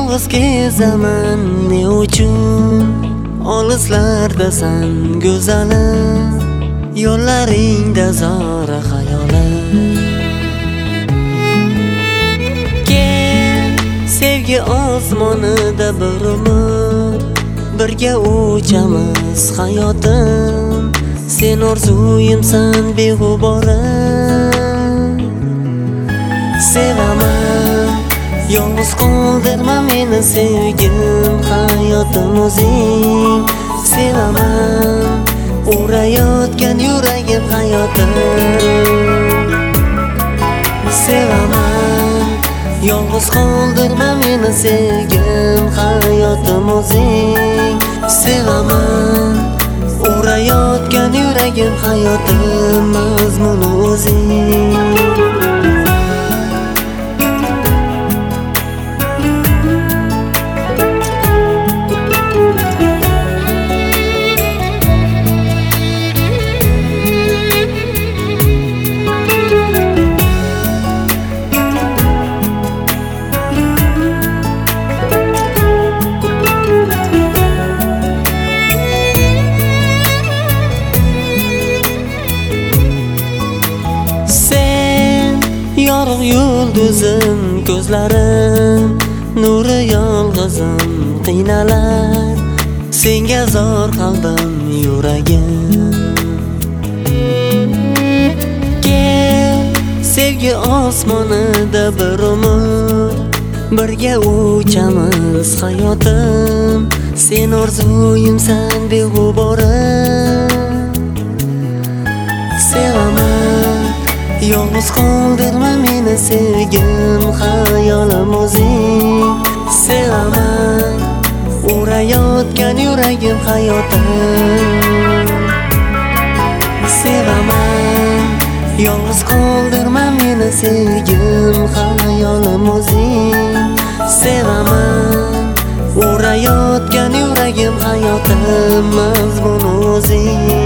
Yolg'iz kezaman ne uchun olislardasan go'zalim, yo'llaringda zor xayolim. Kel sevgi osmonida bir umr birga uchamiz hayotim, sen orzuyimsan beg'uborim. Sevaman, yolg'iz qoldirma meni sevgim, hayotim o'zing. Sevaman, urayotgan yuragim hayotim. Sevaman, yolg'iz qoldirma meni sevgim, hayotim o'zing. Sevaman, urayotgan yuragim hayotim, mazmuni o'zing. Yorug' yulduzim, ko'zlarim, nuri yolg'izim qiynalar, senga zor qalbim, yuragim. Kel sevgi osmonida bir umr birga uchamiz hayotim, sen orzuyimsan beg'uborim. Sevaman, yolg'iz qoldirma meni sevgim, hayolim o'zing. Sevaman, urayotgan yuragim hayotim. Sevaman, yolg'iz qoldirma meni sevgim, hayolim o'zing. Sevaman, urayotgan yuragim hayotim, mazmuni o'zing.